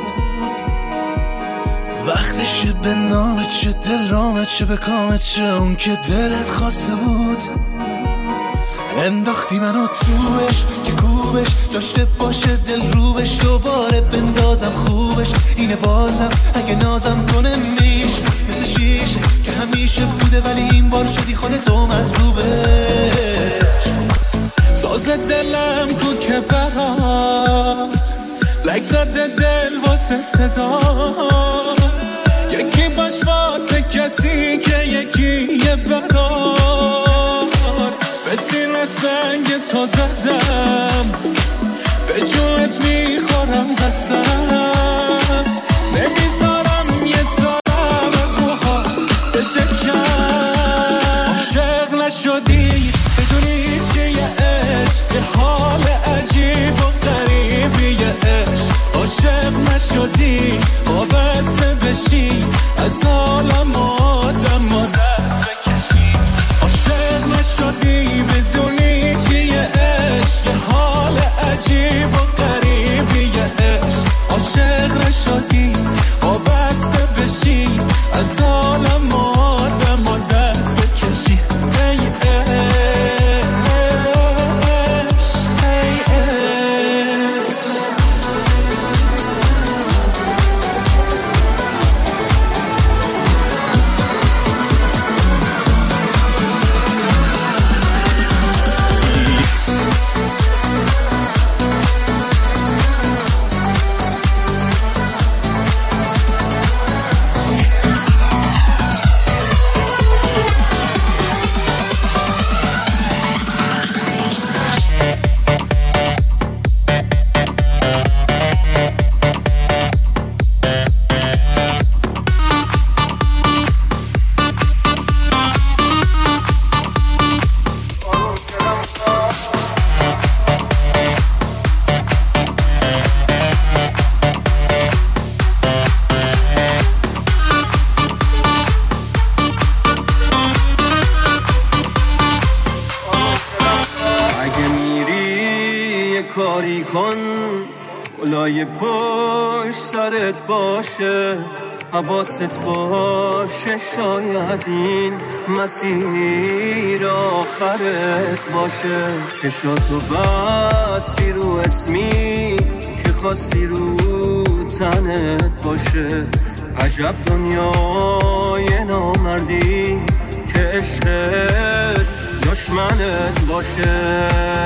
وقتشه به نامت چه دل رامت چه به کامت چه اون که دلت خواسته بود. انداختی منو توش که کوبش داشته باشه دل روبش، دوباره بندازم خوبش اینه بازم اگه نازم کنه میش مثل شیشه که همیشه بوده ولی این بار شدی خودتو مطلوبش. ساز دلم کو که برات لک زده دل واسه صدات، یکی باش واسه کسی که یکی یه برات. به سینه سنگ تو زدم به جونت میخورم قسم، نمیذارم یه تارم از موهات بشکم. عاشق نشدی بدونی چیه عشق، یه حال عجیب و غریبیه عشق. عاشق نشدی وابسته بشی از عالم آدم و دست بکشی. عاشق نشدی بدونی چیه عشق، یه حال عجیب و غریبیه عشق. عاشق نشدی وابسته بشی از عالم آدم و دست بکشی. ای کاری کن بالای پشت سرت باشه، حواست باشه شاید این مسیر آخرت باشه. چشاتو بستی رو اسمی که خواستی رو تنت باشه. عجب دنیای نامردی که عشقت دشمنت باشه.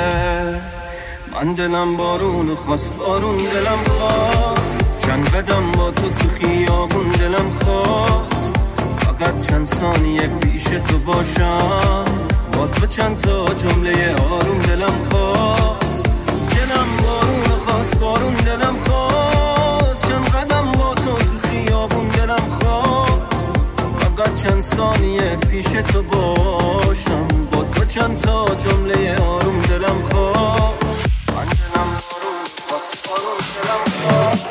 من دلم بارون خواست بارون دلم خواست، چند قدم با تو تو خیابون دلم خواست. فقط چند ثانیه پیش تو باشم، با تو چند تا جمله آروم دلم خواست. دلم بارون خواست بارون دلم خواست، چند قدم با تو تو خیابون دلم خواست. فقط چند ثانیه پیش تو باشم، با تو چند تا جمله آروم دلم خواست. من دلم بارون خواست بارون دلم خواست.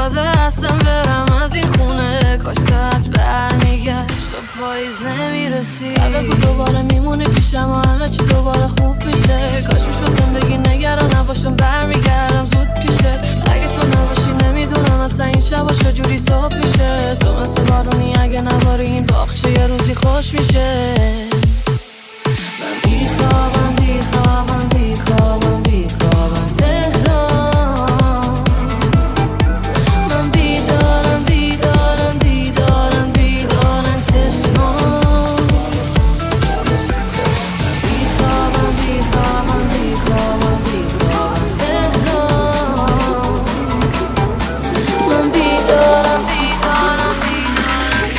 داده اصلا برم از این خونه. کاش ساعت برمیگشت و پاییز نمیرسی. بگو دوباره میمونی پیشم و همه چی دوباره خوب میشه. کاش میشدم بگی نگران نباشم برمیگردم زود پیشت. اگه تو نباشی نمیدونم اصلا این شبا چجوری صبح میشه. تو مثل بارونی اگه نباری این باغچه یه روزی خوش میشه. من بیخوابم بیخوابم بیخوابم بیخوابم تهران. من بیدارم بیدارم بیدارم بیدارم چشمان. من بیخوابم بیخوابم بیخوابم بیخوابم تهران. من بیدارم بیدارم بیدارم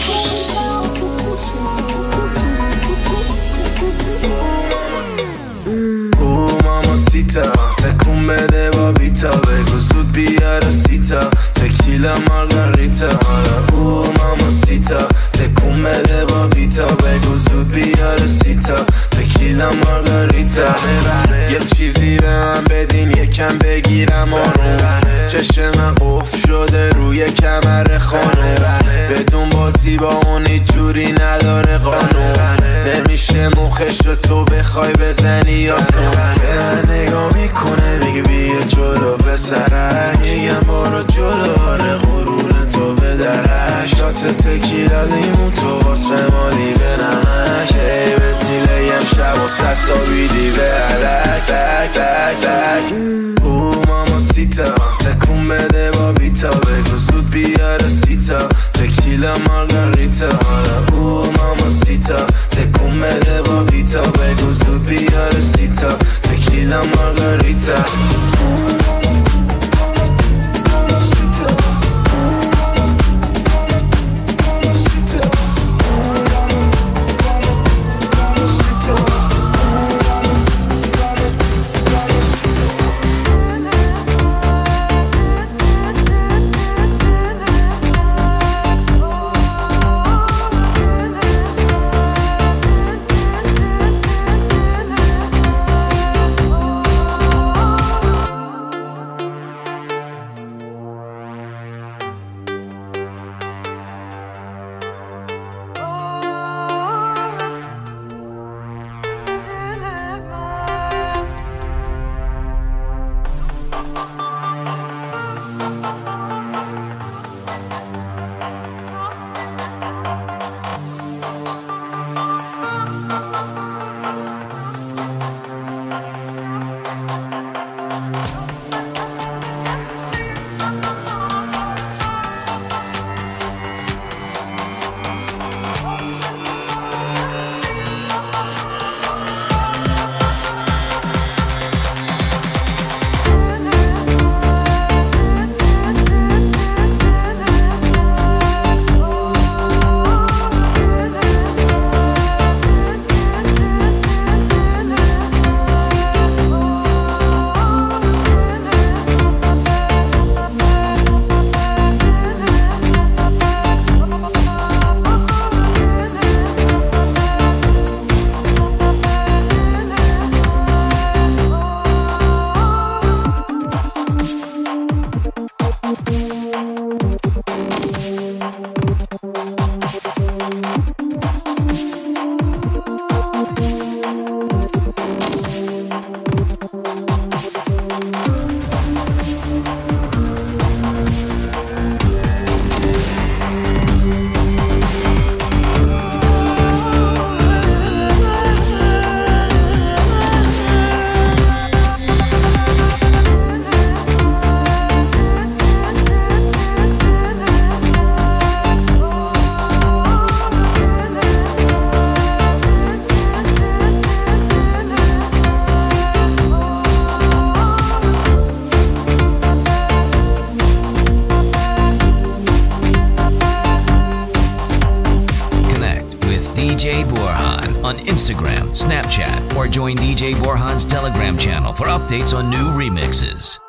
او ماماسیتا تکون بده با بیتا. بگو زود بیاره سیتا تکیلا مارگاریتا. او ماماسیتا تکون بده با بیتا. بگو زود بیاره سیتا تکیلا مارگاریتا. یه چیزی به من بدین یکم بگیرم آروم. چشم من قفل شده روی کمر خانم. بدون بازی با اون هیچ جوری نداره قانون. نمیشه مخش رو تو بخوای بزنی یا سون. به من نگاه میکنه میگه بیا جلو به سرک. میگم برو جلو آره غرور تو به درک. شات تکیلا لیمون تو واسه مالی به نمک. ای وسیله یم شب و ست تا بیدی به علک لک لک لک. او ماماسیتا تکون بده با بیتا. بگو زود بیاره سیتا تکیلا مارگاریتا. او ماماسیتا تکون بده با بیتا. بگو زود بیاره سیتا تکیلا مارگاریتا. on Instagram, Snapchat, or join D J Borhan's Telegram channel for updates on new remixes.